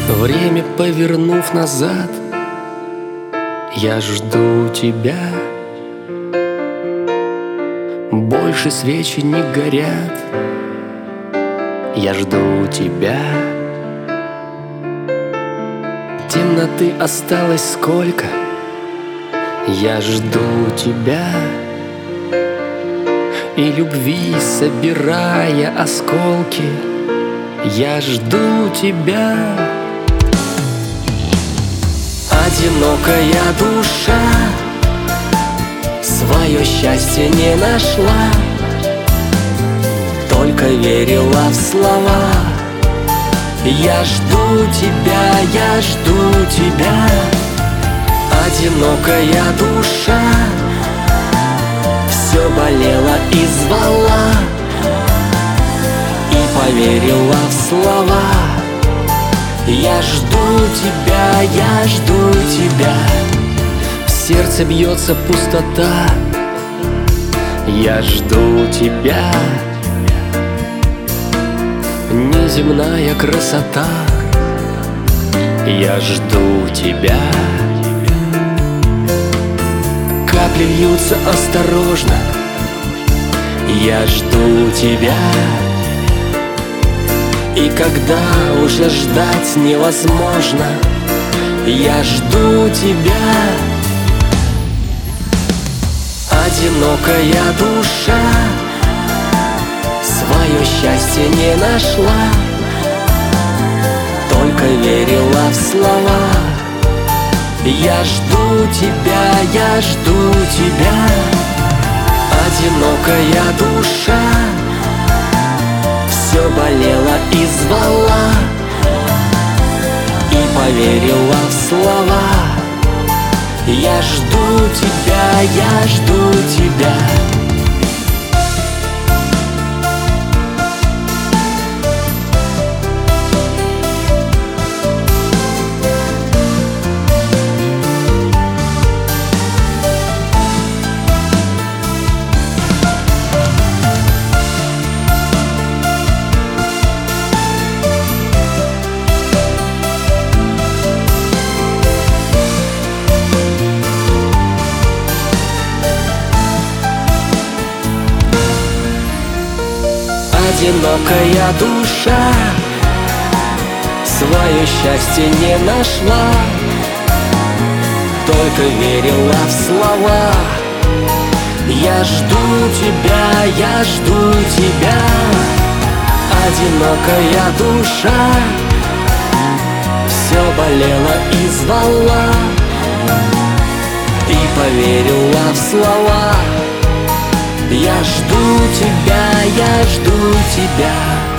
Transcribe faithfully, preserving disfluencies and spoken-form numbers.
Время повернув назад, я жду тебя. Больше свечи не горят, я жду тебя. Темноты осталось сколько, я жду тебя. И любви, собирая осколки, я жду тебя. Одинокая душа свое счастье не нашла, только верила в слова. Я жду тебя, я жду тебя. Одинокая душа все болела и звала, и поверила в слова. Я жду тебя, я жду тебя. В сердце бьется пустота, я жду тебя. Неземная красота, я жду тебя. Капли льются осторожно, я жду тебя. И когда уже ждать невозможно, я жду тебя. Одинокая душа свое счастье не нашла, только верила в слова. Я жду тебя, я жду тебя. Одинокая душа все болела и звала, и поверила в слова. Я жду тебя, я жду тебя. Одинокая душа свое счастье не нашла, только верила в слова. Я жду тебя, я жду тебя. Одинокая душа все болела и звала, и поверила в слова. Я жду тебя, я жду тебя.